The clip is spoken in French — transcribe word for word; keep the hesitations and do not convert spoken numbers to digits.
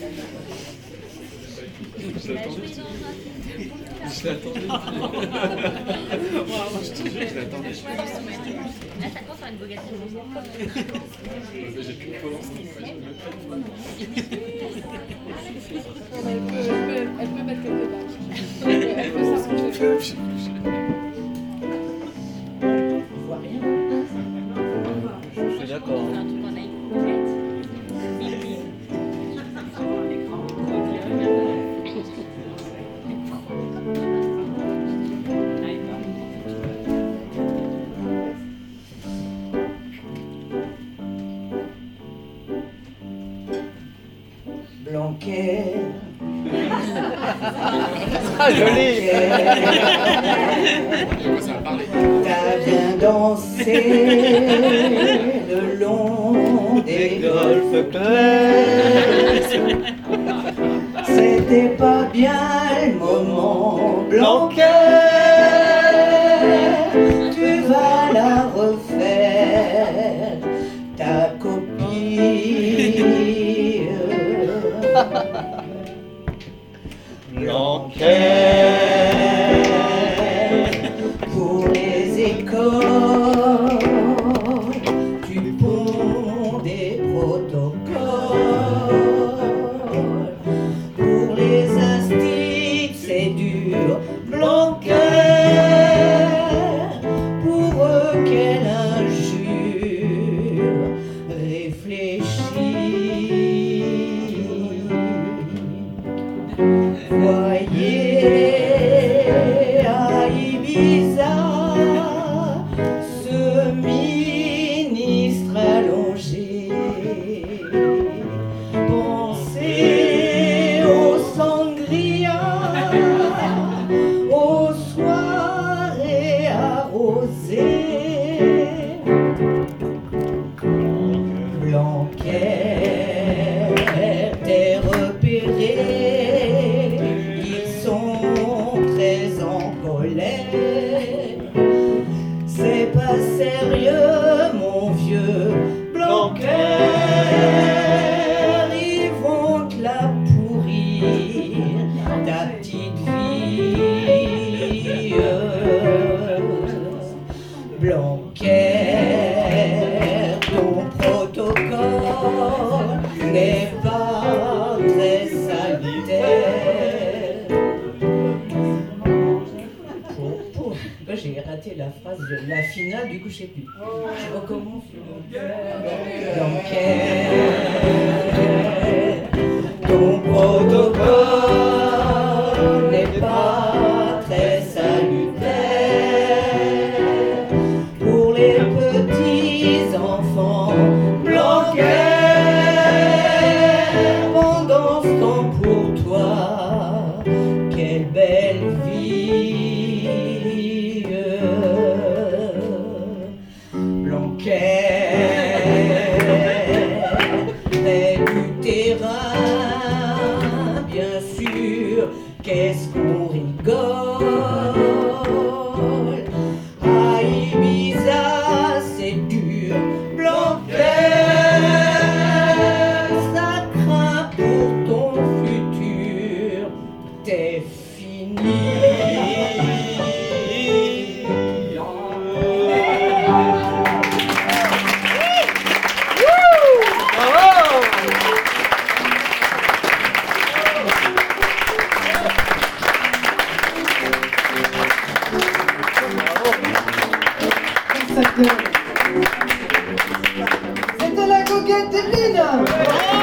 Je l'attendais. Je l'attendais. Je te jure, je l'attendais. À chaque fois, faire une bogette. J'ai plus trop lancé. Elle peut, elle peut mettre quelque part. Elle peut s'arranger. On voit rien. Je suis d'accord. On fait un truc en iPhone. Blanquer. Ah, joli. Ça va parler. T'as bien dansé le long des golfes clairs. C'était pas bien le moment, Blanquer. Tu vas la refaire, ta copie. Blanquer. Pour les écoles, tu ponds des protocoles. Pour les instituts, c'est dur, Blanquer. Pour eux, quelle injure, réfléchis. Voyez à Ibiza ce ministre allongé. Pensez aux sangria, aux soirées arrosées. Blanquer, t'es repéré. C'est pas sérieux, mon vieux Blanquer. Ils vont te la pourrir, ta petite vie. Blanquer, ton protocole n'est pas très salutaire. J'ai raté la phrase de la finale, du coup je sais plus. Je recommence. Blanquer, ton protocole n'est pas très salutaire. Pour les petits enfants, Blanquer. Pendant ce temps pour toi, quelle belle vie. Blanquer, près du terrain, bien sûr, qu'est-ce qu'on rigole. À Ibiza, c'est dur, Blanquer. Ça craint pour ton futur, t'es fini. C'était la coquette de Lina.